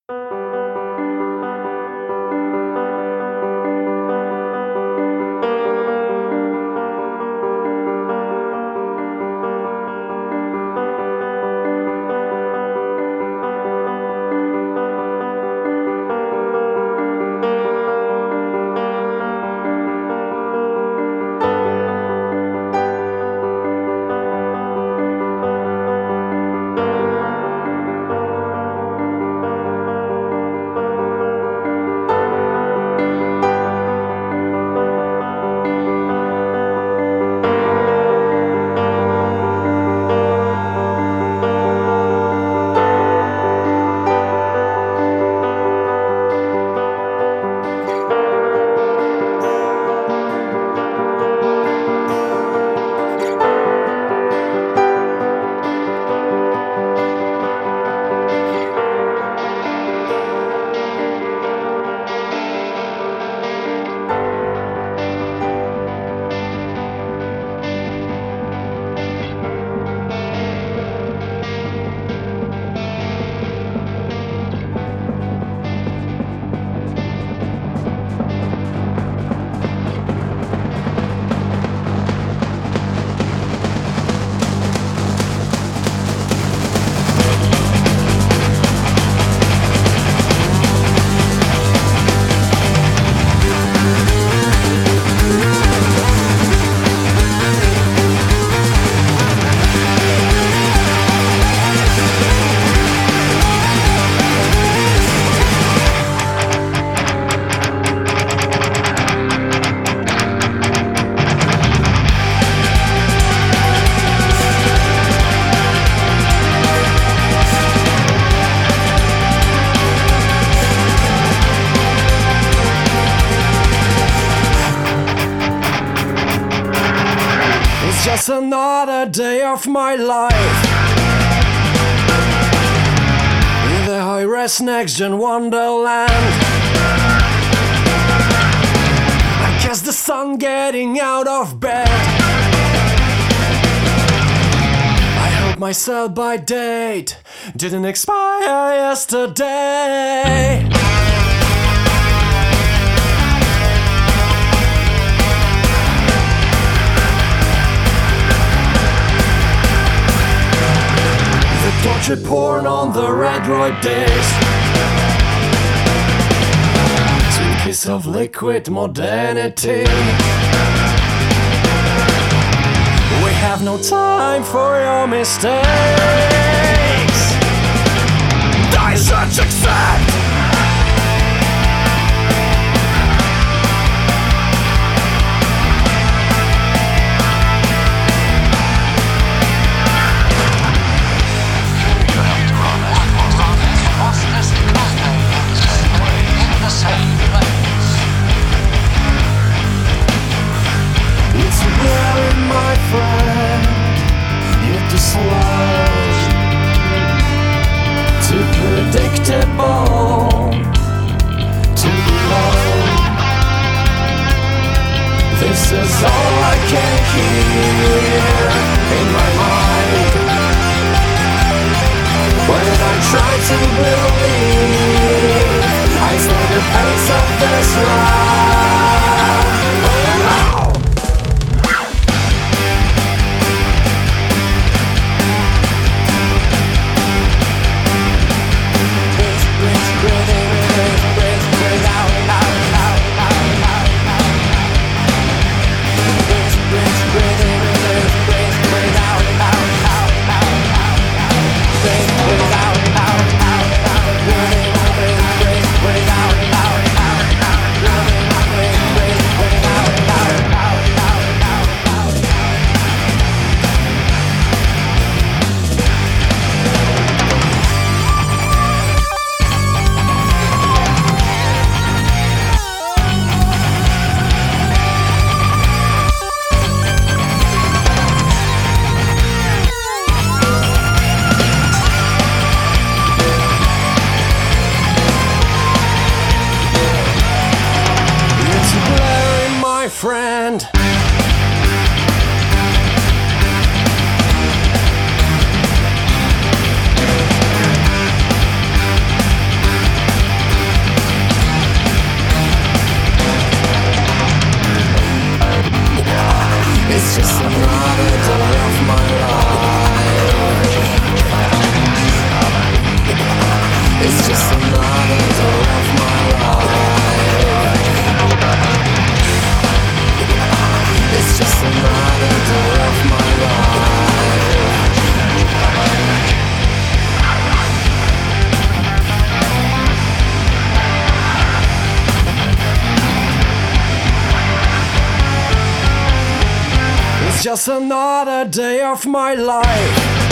Just another day of my life in the high-res next-gen wonderland. I guess the sun getting out of bed. I hope my sell-by date didn't expire yesterday. Tortured porn on the Redroid disc. Sweet kiss of liquid modernity. We have no time for your mistakes. Die such accept. Predictable, too low. This is all I can hear in my mind when I try to believe I slow the pace of this ride. Friend, It's just another day of my life. It's just another day of my life. It's just another day of my life.